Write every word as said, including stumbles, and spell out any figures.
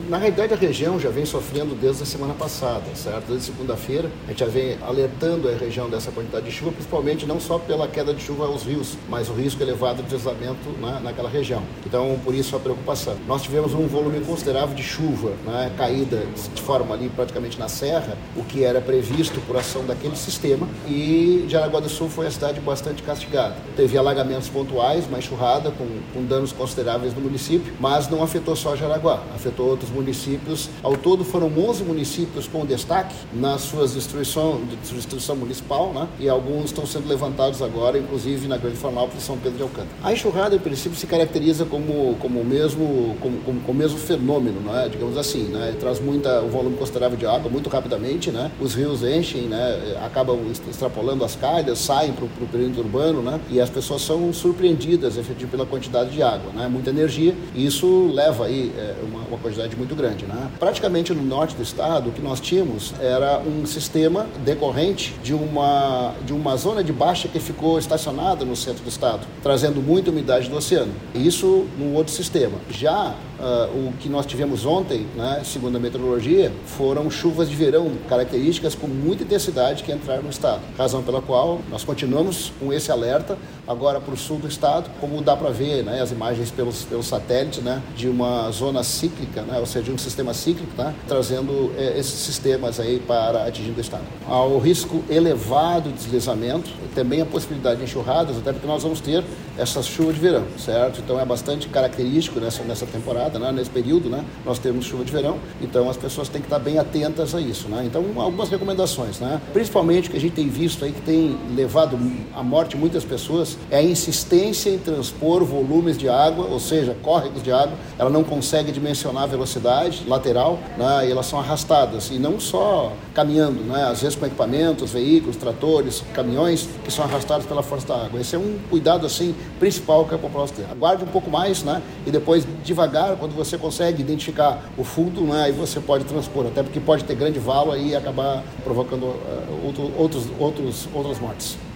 Na realidade, a região já vem sofrendo desde a semana passada, certo? Desde segunda-feira, a gente já vem alertando a região dessa quantidade de chuva, principalmente não só pela queda de chuva aos rios, mas o risco elevado de deslizamento, né, naquela região. Então, por isso a preocupação. Nós tivemos um volume considerável de chuva, né, caída de forma ali praticamente na serra, o que era previsto por ação daquele sistema, e Jaraguá do Sul foi a cidade bastante castigada. Teve alagamentos pontuais, uma enxurrada com, com danos consideráveis no município, mas não afetou só Jaraguá, afetou outros municípios. Ao todo foram onze municípios com destaque nas suas distribuição, distribuição municipal, né? E alguns estão sendo levantados agora, inclusive na Grande Florianópolis e São Pedro de Alcântara. A enxurrada, em princípio, se caracteriza como, como o mesmo, como, como, como o mesmo fenômeno, né? Digamos assim, né? Traz muita, um volume considerável de água muito rapidamente, né? Os rios enchem, né? Acabam extrapolando as calhas, saem para o perímetro urbano, né? E as pessoas são surpreendidas, efetivamente, pela quantidade de água, né? Muita energia, e isso leva aí é, uma, uma quantidade muito grande, né? Praticamente no norte do estado, o que nós tínhamos era um sistema decorrente de uma, de uma zona de baixa que ficou estacionada no centro do estado, trazendo muita umidade do oceano. Isso num outro sistema. Já uh, o que nós tivemos ontem, né, segundo a meteorologia, foram chuvas de verão, características com muita intensidade que entraram no estado. Razão pela qual nós continuamos com esse alerta agora para o sul do estado, como dá para ver, né, as imagens pelos, pelos satélites, né, de uma zona cíclica, né, ou seja, de um sistema cíclico, tá, trazendo eh, esses sistemas aí para atingindo o estado. Ao risco elevado de deslizamento, também a possibilidade de enxurradas, até porque nós vamos ter essas chuvas de verão, certo? Então é bastante característico nessa, nessa temporada, né, nesse período, né, nós temos chuva de verão, então as pessoas têm que estar bem atentas a isso, né? Então algumas recomendações, né? Principalmente o que a gente tem visto aí que tem levado à morte muitas pessoas é a insistência em transpor volumes de água, ou seja, córregos de água. Ela não consegue dimensionar a velocidade lateral, né, e elas são arrastadas, e não só caminhando, né, às vezes com equipamentos, veículos, tratores, caminhões que são arrastados pela força da água. Esse é um cuidado assim principal que a população tem. Aguarde um pouco mais, né, e depois devagar, quando você consegue identificar o fundo, né, aí você pode transpor, até porque pode ter grande vala e acabar provocando uh, outro, outros, outros, outras mortes.